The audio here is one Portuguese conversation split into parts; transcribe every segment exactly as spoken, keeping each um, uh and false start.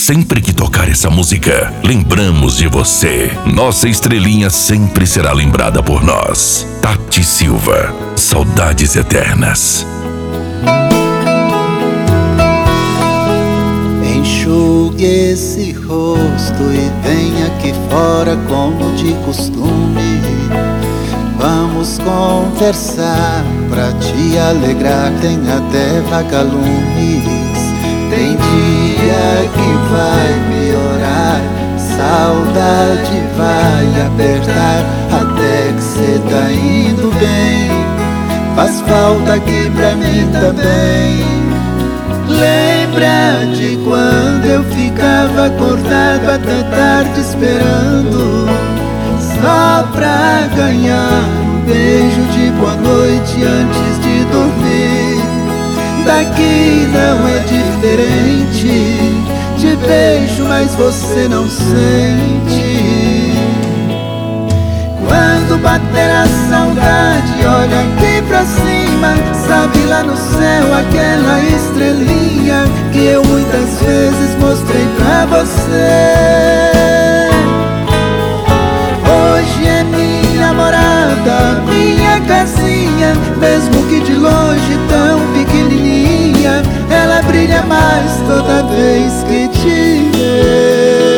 sempre que tocar essa música, lembramos de você. Nossa estrelinha sempre será lembrada por nós. Tati Silva, saudades eternas. Enxugue esse rosto e venha aqui fora como de costume. Vamos conversar pra te alegrar, tem até vagalumes. Tem dia que vai piorar, saudade vai apertar, até que cê tá indo bem. Faz falta aqui pra mim também. Lembra de quando eu ficava acordado até tarde esperando, só pra ganhar um beijo de boa noite antes de dormir. Daqui não é diferente, te beijo mas você não sente. Quando bater a saudade, olha aqui pra cima, sabe lá no céu aquela estrelinha que eu muitas vezes mostrei pra você. Hoje é minha morada, minha casinha, mesmo que de longe tão pequenininha, ela brilha mais toda vez que te vê.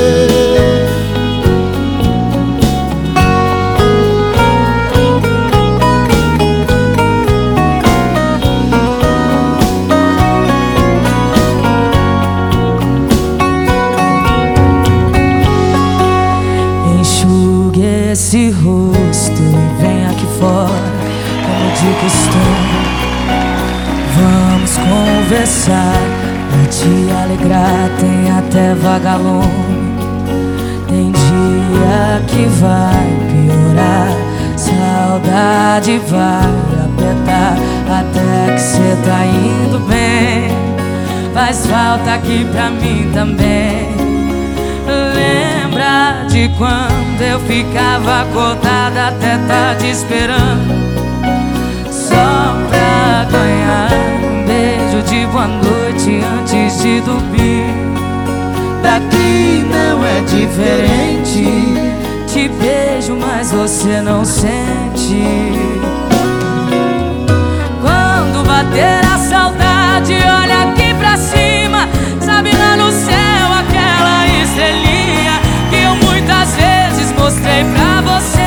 Esse rosto e vem aqui fora como de costume. Vamos conversar pra te alegrar, tem até vagalume. Tem dia que vai piorar, saudade vai apertar, até que cê tá indo bem. Faz falta aqui pra mim também. Lembra de quando eu ficava acordada até tarde esperando, só pra ganhar um beijo de boa noite antes de dormir. Daqui não é diferente, te beijo mas você não sente. Quando bater a saudade, olha aqui pra cima, sabe lá no céu aquela estrelinha que eu muitas vezes mostrei pra você.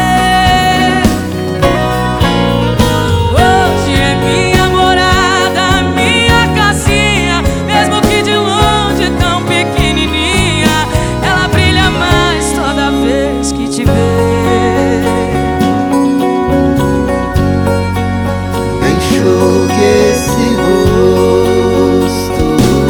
Hoje é minha morada, minha casinha, mesmo que de longe tão pequenininha, ela brilha mais toda vez que te vê. Enxugue esse rosto.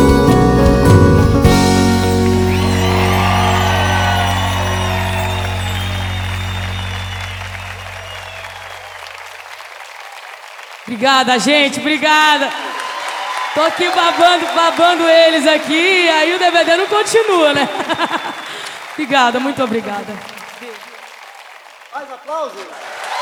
Obrigada, gente, obrigada. Tô aqui babando, babando eles aqui, aí o D V D não continua, né? Obrigada, muito obrigada. Mais aplausos.